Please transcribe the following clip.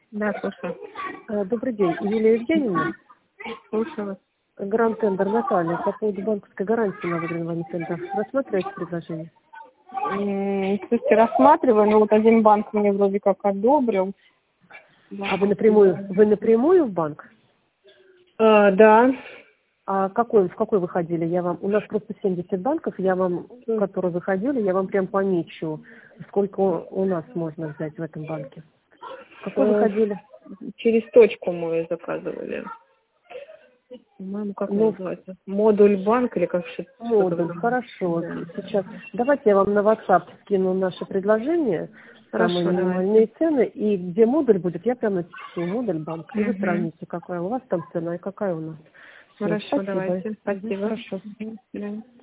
Да, слушаю. Добрый день, Юлия Евгеньевна. Слушаю вас. Гранд Тендер Наталья по поводу банковской гарантии на выигрывание тендер. Рассматриваете предложение? Слушайте, рассматриваю, но вот один банк мне вроде как одобрил. А вы напрямую в банк? Да. А в какой вы ходили? У нас просто 70 банков, которые выходили, я вам прям помечу, сколько у нас можно взять в этом банке. В какой вы ходили? Через точку мы заказывали. По-моему, как называется? Модуль банк или как что-то? Модуль, хорошо. Да. Сейчас. Давайте я вам на WhatsApp скину наше предложение, самые Хорошо, минимальные цены, и где модуль будет, я прямо напишу модуль банк. И вы Мгм. сравните, какая у вас там цена и какая у нас. Всё, Хорошо, спасибо. давайте. Спасибо. Хорошо. До свидания.